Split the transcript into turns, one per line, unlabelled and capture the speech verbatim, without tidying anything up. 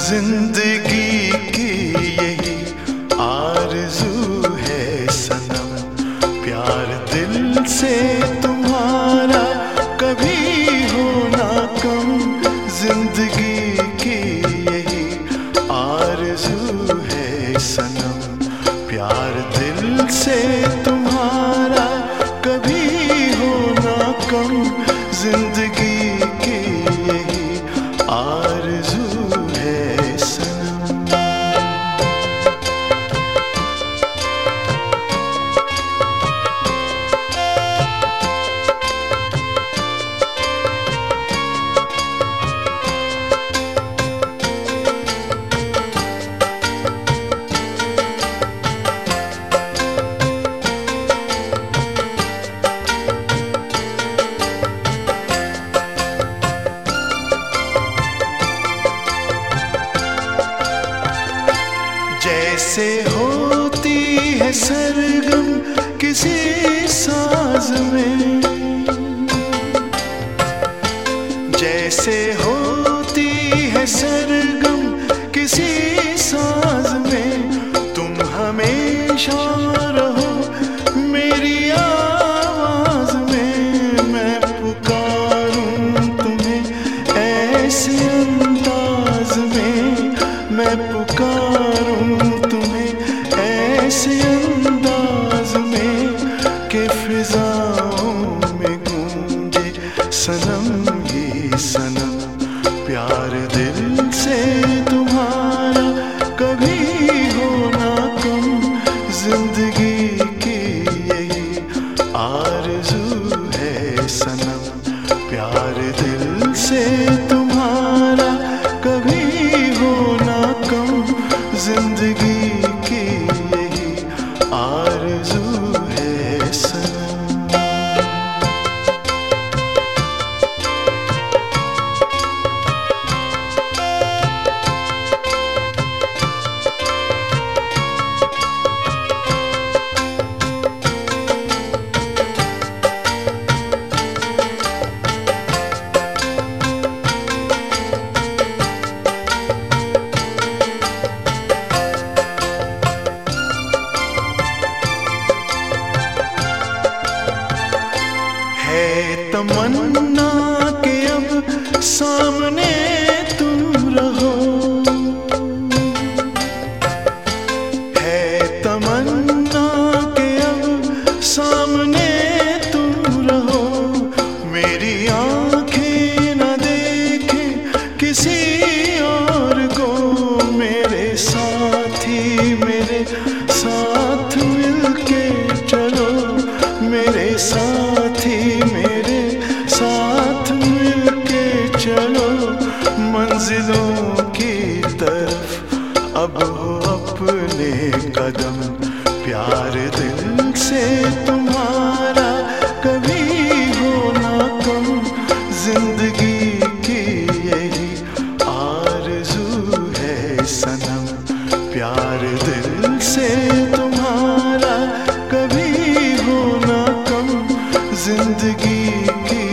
जिंदगी की यही आरज़ू है सनम, प्यार दिल से तुम्हारा कभी हो ना कम। जिंदगी की यही आरज़ू है सनम, प्यार दिल से तुम्हारा कभी हो ना कम। जिंदगी की यही आरज़ू है सनम। जैसे होती है सरगम किसी साज में, जैसे होती है सरगम किसी साज में, तुम हमेशा रहो मेरी आवाज में। मैं पुकारूं तुम्हें ऐसे अंदाज में, मैं पुकारूं तुम्हें ऐसे अंदाज में कि फिजाओं में गूंजे सनम ही सनम। प्यार दिल से तुम्हारा कभी हो ना कम। जिंदगी की यही आरज़ू है सनम, प्यार दिल से तुम्हारा कभी हो ना कम। जिंदगी की यही आरज़ू है सनम। तमन्ना के अब सामने तुम रहो, है तमन्ना के अब सामने तुम रहो। मेरी आंखें न देखें किसी और को, मेरे साथी मेरे साथ मिलके चलो। मेरे साथी मेरे साथ मिलके चलो, मंजिलों की तरफ अब हो अपने कदम। प्यार दिल से तुम्हारा कभी हो ना कम। जिंदगी की यही आरज़ू है सनम, प्यार दिल से तुम्हारा कभी हो ना कम। जिंदगी की